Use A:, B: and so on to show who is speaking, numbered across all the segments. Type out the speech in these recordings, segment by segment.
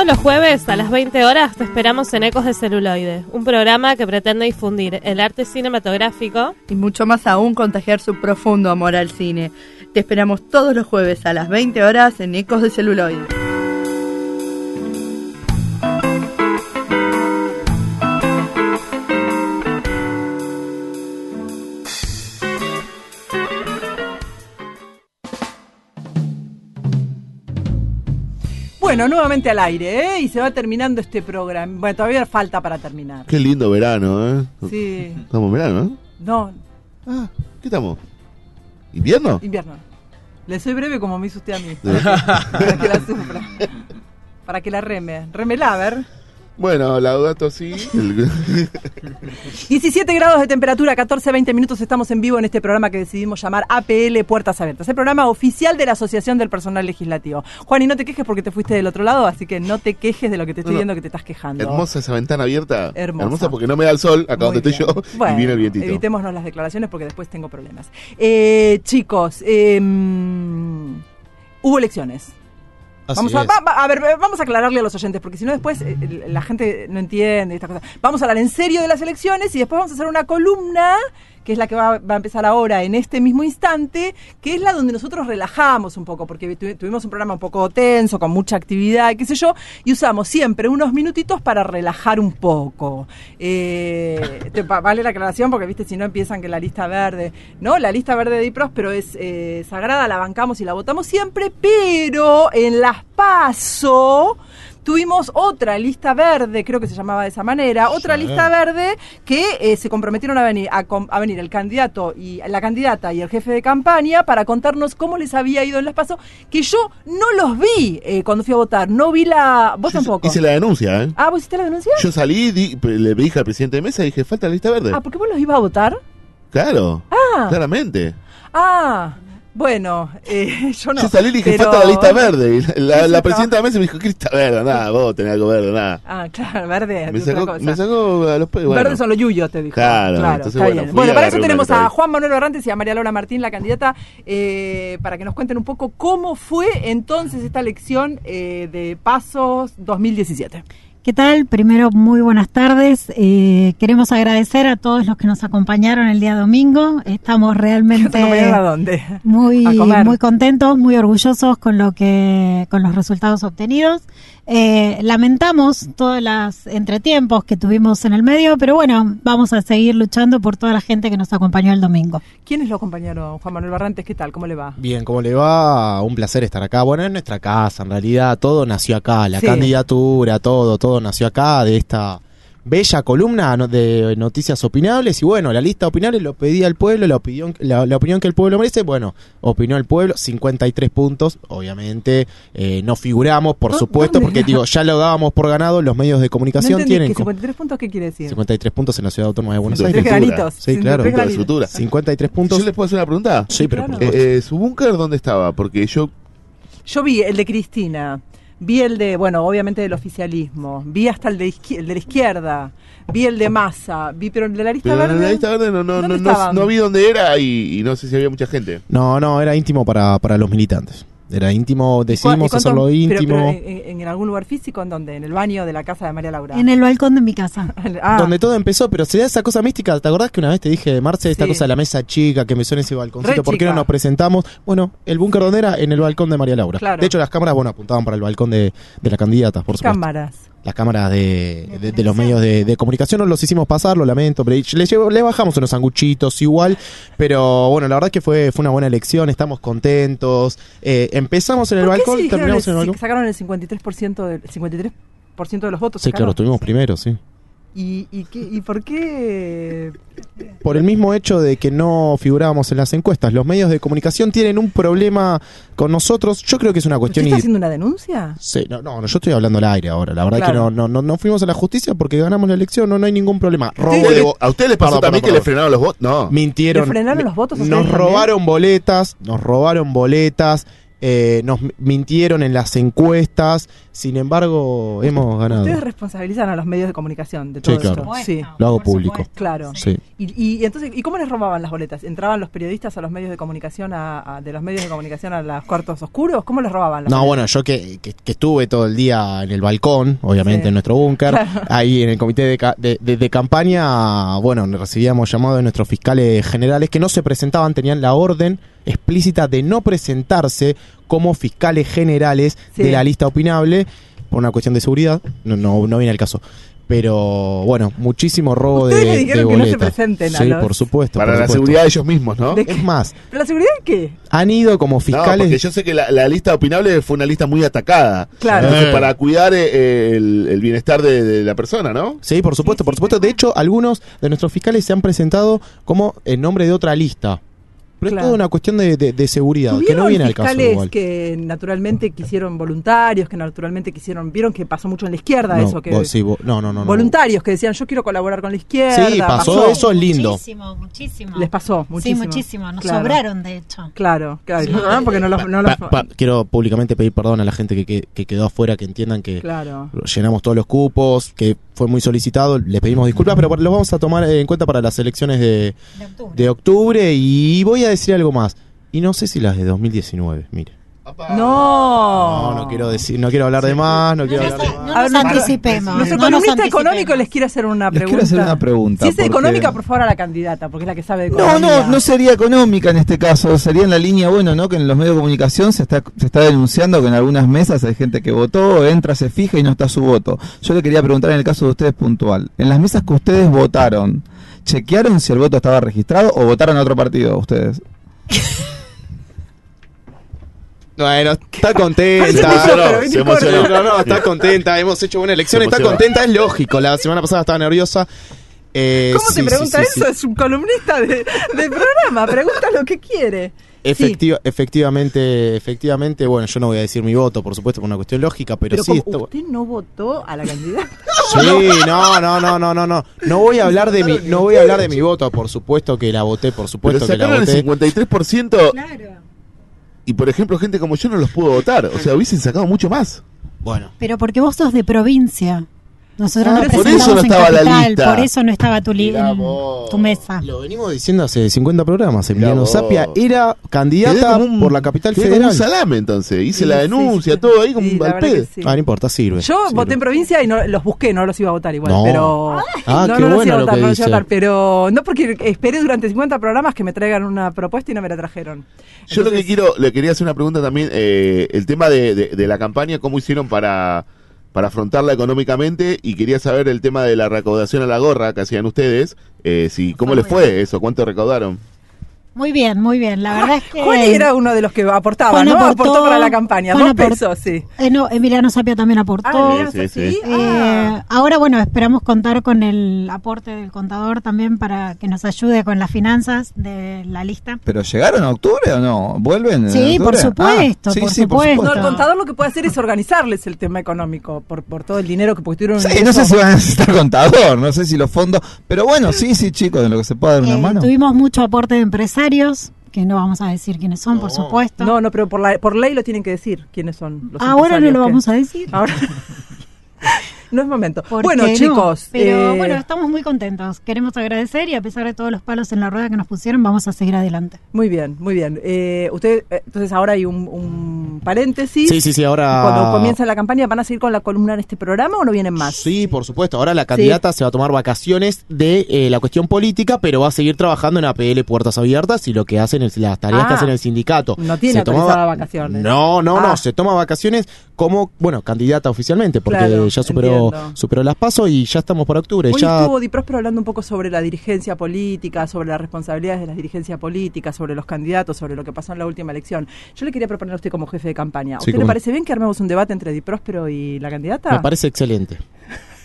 A: Todos los jueves a las 20 horas te esperamos en Ecos de Celuloide, un programa que pretende difundir el arte cinematográfico
B: y mucho más aún contagiar su profundo amor al cine. Te esperamos todos los jueves a las 20 horas en Ecos de Celuloide.
C: Bueno, nuevamente al aire, y se va terminando este programa. Bueno, todavía falta para terminar.
D: Qué lindo verano,
C: Sí.
D: Estamos en verano,
C: No.
D: Ah, ¿qué estamos? ¿Invierno?
C: Invierno. Le soy breve como me hizo usted a mí. Para que la sufra. Para que la reme. Remela, a ver.
D: Bueno, Laudato sí.
C: 17 grados de temperatura, 14-20 minutos. Estamos en vivo en este programa que decidimos llamar APL Puertas Abiertas, el programa oficial de la Asociación del Personal Legislativo. Juan, y no te quejes porque te fuiste del otro lado, así que no te quejes de lo que te estoy viendo que te estás quejando.
D: Hermosa esa ventana abierta.
C: Hermosa
D: Porque no me da el sol acá
C: muy
D: donde
C: bien.
D: estoy yo.
C: Bueno,
D: y viene el vientito.
C: Evitémonos las declaraciones porque después tengo problemas. Chicos, hubo elecciones. Vamos a aclararle a los oyentes, porque si no después la gente no entiende esta cosa. Vamos a hablar en serio de las elecciones y después vamos a hacer una columna, que es la que va a empezar ahora en este mismo instante, que es la donde nosotros relajamos un poco, porque tuvimos un programa un poco tenso, con mucha actividad, qué sé yo, y usamos siempre unos minutitos para relajar un poco. Vale la aclaración, porque viste, si no empiezan que la lista verde, ¿no? La lista verde de IPROS, es sagrada, la bancamos y la votamos siempre, pero en las PASO tuvimos otra lista verde, creo que se llamaba de esa manera, otra lista verde que se comprometieron a venir el candidato y la candidata y el jefe de campaña para contarnos cómo les había ido en las PASO, que yo no los vi cuando fui a votar, no vi la... ¿Vos tampoco?
D: Hice la denuncia, ¿eh?
C: Ah, ¿vos hiciste la denuncia?
D: Yo salí, le dije al presidente de mesa y dije, falta la lista verde.
C: Ah, ¿por qué vos los ibas a votar?
D: Claro, claramente.
C: Ah, bueno, yo no.
D: Yo salí y le dije, falta la lista verde. Y la presidenta de mesa me dijo, ¿qué lista verde? Nada, vos tenés algo verde, nada.
C: Ah, claro, verde.
D: Me sacó a los pelos. Bueno.
C: Verdes son los yuyos, te dijo.
D: Claro,
C: entonces, está bien. Bueno, para eso tenemos a Juan Manuel Barrantes y a María Laura Martín, la candidata, para que nos cuenten un poco cómo fue entonces esta elección de PASO 2017.
E: ¿Qué tal? Primero, muy buenas tardes. Queremos agradecer a todos los que nos acompañaron el día domingo. Estamos realmente
C: ¿A dónde?
E: muy contentos, muy orgullosos con los resultados obtenidos. Lamentamos todos los entretiempos que tuvimos en el medio, pero bueno, vamos a seguir luchando por toda la gente que nos acompañó el domingo.
C: ¿Quiénes lo acompañaron? Juan Manuel Barrantes, ¿qué tal? ¿Cómo le va?
F: Bien, ¿cómo le va? Un placer estar acá. Bueno, es nuestra casa, en realidad todo nació acá, la candidatura, todo nació acá, de esta bella columna de noticias opinables. Y bueno, la lista opinable lo pedía el pueblo, la opinión que el pueblo merece. Bueno, opinó el pueblo, 53 puntos. Obviamente no figuramos, por supuesto, porque ya lo dábamos por ganado. Los medios de comunicación
C: no
F: tienen...
C: ¿53 puntos qué quiere decir?
F: 53 puntos en la Ciudad Autónoma de Buenos Aires.
C: 3 granitos.
F: Sí, claro. 53 puntos.
D: ¿Yo les puedo hacer una pregunta?
F: Sí, pero
C: claro.
D: ¿Su búnker dónde estaba? Porque yo
C: vi el de Cristina. Vi el de, obviamente del oficialismo, vi hasta el de la izquierda, vi el de Massa, pero el de la lista verde...
D: en la lista verde no vi dónde era y no sé si había mucha gente.
F: No, era íntimo para los militantes. Era íntimo, decidimos hacerlo íntimo.
C: Pero ¿en algún lugar físico? ¿En dónde? ¿En el baño de la casa de María Laura?
E: En el balcón de mi casa.
F: Donde todo empezó, pero se da esa cosa mística. ¿Te acordás que una vez te dije, Marce, esta cosa de la mesa chica que empezó en ese balconcito? ¿Por qué no nos presentamos? Bueno, el búnker donde era, en el balcón de María Laura. Claro. De hecho, las cámaras, apuntaban para el balcón de la candidata, por supuesto.
C: Cámaras.
F: Las cámaras de los medios de comunicación no los hicimos pasar, lo lamento, pero le bajamos unos sanguchitos igual, pero bueno, la verdad es que fue una buena elección, estamos contentos, empezamos en el balcón y terminamos en el balcón.
C: Sacaron el 53% de los votos.
F: Sí, claro, estuvimos primero, sí.
C: ¿Y por qué?
F: Por el mismo hecho de que no figurábamos en las encuestas. Los medios de comunicación tienen un problema con nosotros. Yo creo que es una cuestión...
C: ¿Usted está haciendo una denuncia?
F: Sí, no, yo estoy hablando al aire ahora. La verdad que no fuimos a la justicia porque ganamos la elección, no hay ningún problema.
D: ¿A usted les pasó también que le frenaron los votos? No.
F: Mintieron.
C: ¿Le frenaron los votos?
F: Nos robaron boletas. nos mintieron en las encuestas, sin embargo hemos ganado.
C: Ustedes responsabilizan a los medios de comunicación de todo
F: claro.
C: esto. Sí,
F: lo hago público.
C: Claro.
F: Sí.
C: Y entonces, ¿y cómo les robaban las boletas? ¿Entraban los periodistas a los medios de comunicación, de los medios de comunicación a los cuartos oscuros? ¿Cómo les robaban las boletas?
F: Bueno, yo que estuve todo el día en el balcón, obviamente en nuestro búnker, claro. Ahí en el comité de campaña, bueno, recibíamos llamados de nuestros fiscales generales que no se presentaban, tenían la orden explícita de no presentarse como fiscales generales de la lista opinable por una cuestión de seguridad. No viene al caso. Pero bueno, muchísimo robo de boletas. Que no se
C: presenten
F: sí, por supuesto.
D: Para la seguridad de ellos mismos, ¿no?
F: Es más.
C: ¿Pero la seguridad de qué?
F: Han ido como fiscales.
D: No, porque yo sé que la lista opinable fue una lista muy atacada.
C: Claro.
D: Entonces, para cuidar el bienestar de la persona, ¿no?
F: Sí, por supuesto, por supuesto. De hecho, algunos de nuestros fiscales se han presentado como en nombre de otra lista. Pero claro. Es toda una cuestión de seguridad, que no viene al caso igual.
C: Que naturalmente quisieron voluntarios, que naturalmente quisieron, vieron que pasó mucho en la izquierda eso, que
F: no.
C: Voluntarios que decían, yo quiero colaborar con la izquierda.
F: Sí, pasó eso es lindo.
E: Muchísimo.
C: Les pasó muchísimo.
E: Sí, muchísimo, nos sobraron de hecho.
C: Claro,
E: sí.
C: Porque no los
F: quiero públicamente pedir perdón a la gente que quedó afuera, que entiendan que llenamos todos los cupos, que fue muy solicitado, les pedimos disculpas, pero los vamos a tomar en cuenta para las elecciones de octubre. Y voy a decir algo más, y no sé si las de 2019, mire.
C: No
F: quiero decir, no quiero hablar de más, no
E: nos anticipemos.
C: Nuestro economista económico les quiere hacer una pregunta.
G: Quiero hacer una pregunta.
C: Si es económica, por favor, a la candidata, porque es la que sabe de
G: economía. No sería económica en este caso, sería en la línea, ¿no? Que en los medios de comunicación se está denunciando que en algunas mesas hay gente que votó, entra, se fija y no está su voto. Yo le quería preguntar en el caso de ustedes puntual, en las mesas que ustedes votaron, ¿chequearon si el voto estaba registrado o votaron a otro partido ustedes?
F: Bueno, está contenta.
D: Se emocionó.
F: No, está contenta. Hemos hecho buena elección, está contenta, es lógico. La semana pasada estaba nerviosa.
C: ¿Cómo te pregunta eso? Es un columnista de programa, pregunta lo que quiere.
F: Efectivamente, bueno, yo no voy a decir mi voto, por supuesto, por una cuestión lógica, pero sí.
C: ¿Usted no votó a la candidata?
F: Sí, no. No voy a hablar de mi voto, por supuesto que la voté, por supuesto que la voté.
D: El 53%.
C: Claro.
D: Y por ejemplo, gente como yo no los pudo votar. O sea, hubiesen sacado mucho más.
F: Bueno.
E: Pero porque vos sos de provincia. Nosotros nos
D: por eso no estaba
E: capital,
D: la lista.
E: Por eso no estaba tu mesa.
F: Lo venimos diciendo hace 50 programas. Emiliano Zapia era candidata por la capital federal.
D: Como un salame, entonces. Hice la denuncia, todo ahí como al pedo.
F: No importa, sirve.
C: Yo voté en provincia y no los busqué, no los iba a votar igual.
F: No.
C: Pero
F: qué bueno lo que
C: no los
F: dice.
C: iba a votar, pero no porque esperé durante 50 programas que me traigan una propuesta y no me la trajeron.
D: Yo le quería hacer una pregunta también. El tema de la campaña, ¿cómo hicieron para afrontarla económicamente? Y quería saber el tema de la recaudación a la gorra que hacían ustedes, ¿cómo les fue eso? ¿Cuánto recaudaron?
E: Muy bien. La verdad es que
C: Juan era uno de los que aportaba,
E: Juan
C: ¿no?
E: Aportó
C: para la campaña,
E: Juan
C: 2 pesos, sí.
E: No, Emiliano Zapia también aportó.
D: Sí.
E: Ahora, bueno, esperamos contar con el aporte del contador también para que nos ayude con las finanzas de la lista.
G: ¿Pero llegaron a octubre o no? ¿Vuelven?
E: Sí, por supuesto, por supuesto.
C: No, el contador lo que puede hacer es organizarles el tema económico por todo el dinero que tuvieron.
G: Sí, no sé si van a necesitar contador, no sé si los fondos, pero bueno, sí, chicos, de lo que se pueda dar una mano.
E: Tuvimos mucho aporte de empresarios, que no vamos a decir quiénes son, por supuesto.
C: No, pero por ley lo tienen que decir quiénes son los
E: ahora no lo vamos a decir.
C: Ahora no es momento. Bueno, chicos.
E: Pero bueno, estamos muy contentos. Queremos agradecer y a pesar de todos los palos en la rueda que nos pusieron, vamos a seguir adelante.
C: Muy bien. Entonces ahora hay un paréntesis.
F: Sí, ahora.
C: Cuando comienza la campaña, ¿van a seguir con la columna en este programa o no vienen más?
F: Sí, por supuesto. Ahora la candidata se va a tomar vacaciones de la cuestión política, pero va a seguir trabajando en APL Puertas Abiertas y lo que hacen es las tareas que hacen el sindicato.
C: No tiene autorizadas vacaciones.
F: No, se toma vacaciones como, candidata oficialmente, porque ya superó las PASO y ya estamos para octubre.
C: Hoy estuvo Di Próspero hablando un poco sobre la dirigencia política, sobre las responsabilidades de la dirigencia política, sobre los candidatos, sobre lo que pasó en la última elección. Yo le quería proponer a usted como jefe de campaña. ¿A usted le parece bien que armemos un debate entre Di Próspero y la candidata?
F: Me parece excelente.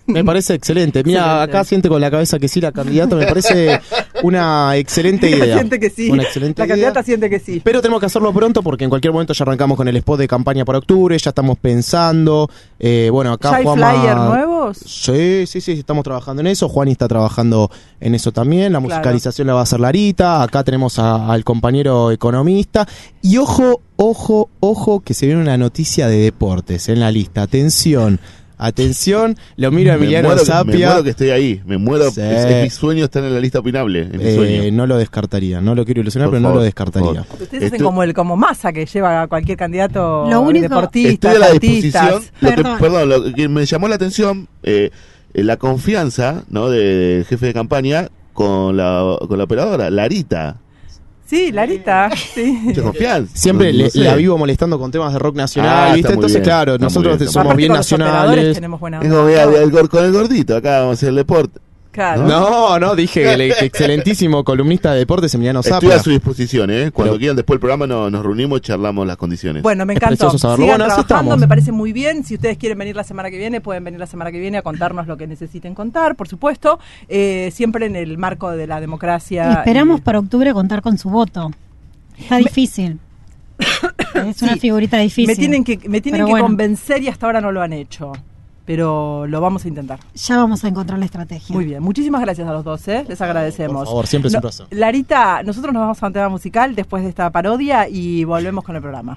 F: Me parece excelente. Mira, acá siente con la cabeza que sí la candidata. Me parece una excelente idea.
C: Siente que sí.
F: Una excelente
C: la
F: idea.
C: candidata siente que sí.
F: Pero tenemos que hacerlo pronto porque en cualquier momento ya arrancamos con el spot de campaña para octubre. Ya estamos pensando. Bueno, acá
C: ¿Ya hay
F: Juanma...
C: flyer nuevos?
F: Sí, estamos trabajando en eso. Juani está trabajando en eso también. La musicalización la va a hacer Larita. Acá tenemos al compañero economista. Y ojo, que se viene una noticia de deportes en la lista. Atención, lo miro a Emiliano Zapia.
D: Me muero que estoy ahí, me muero.
F: Sí.
D: Es mi sueño estar en la lista opinable. Es mi sueño.
F: No lo descartaría, no lo quiero ilusionar,
D: Por
F: pero
D: favor,
F: no lo descartaría.
C: Ustedes hacen como Massa, que lleva a cualquier candidato
E: Lo único-
C: deportista,
D: Estoy a la
C: artistas.
D: disposición. Lo que me llamó la atención, la confianza, ¿no? del jefe de campaña con la operadora, Larita.
C: Sí, Larita. Sí.
D: Mucha confianza.
F: Siempre
D: No sé.
F: la vivo molestando con temas de rock nacional,
D: Ah,
F: ¿viste?
D: está muy
F: Entonces,
D: bien,
F: claro,
D: está muy
F: nosotros
D: bien.
F: somos
C: Aparte,
F: bien
C: con los operadores
F: nacionales.
C: tenemos buena
D: Es
C: onda.
D: como con el gordito, acá vamos a hacer el deporte.
C: Claro.
F: No, dije que el excelentísimo columnista de deportes Emiliano
D: Estoy
F: Zapia.
D: a su disposición, Cuando
F: Pero-
D: quieran después del programa nos reunimos y charlamos las condiciones.
C: Bueno, me
F: Es
C: encantó.
F: precioso saberlo.
C: Sigan
F: Bueno, así
C: trabajando,
F: estamos.
C: me parece muy bien. Si ustedes quieren venir la semana que viene, pueden venir la semana que viene a contarnos lo que necesiten contar, por supuesto. Siempre en el marco de la democracia.
E: Esperamos para octubre contar con su voto. Está difícil. Es una
C: Sí.
E: figurita difícil.
C: Me tienen que
E: Pero bueno,
C: convencer y hasta ahora no lo han hecho. Pero lo vamos a intentar.
E: ya vamos a encontrar la estrategia.
C: Muy bien. Muchísimas gracias a los dos, les agradecemos.
F: Por favor, siempre es un placer.
C: Larita, nosotros nos vamos a un tema musical después de esta parodia y volvemos con el programa.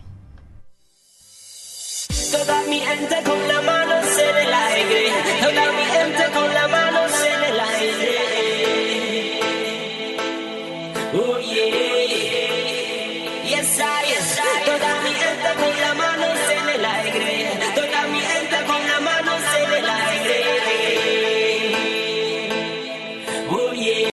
H: Toda mi gente con la mano en el aire. Toda mi gente con la mano en el aire. Oh yeah.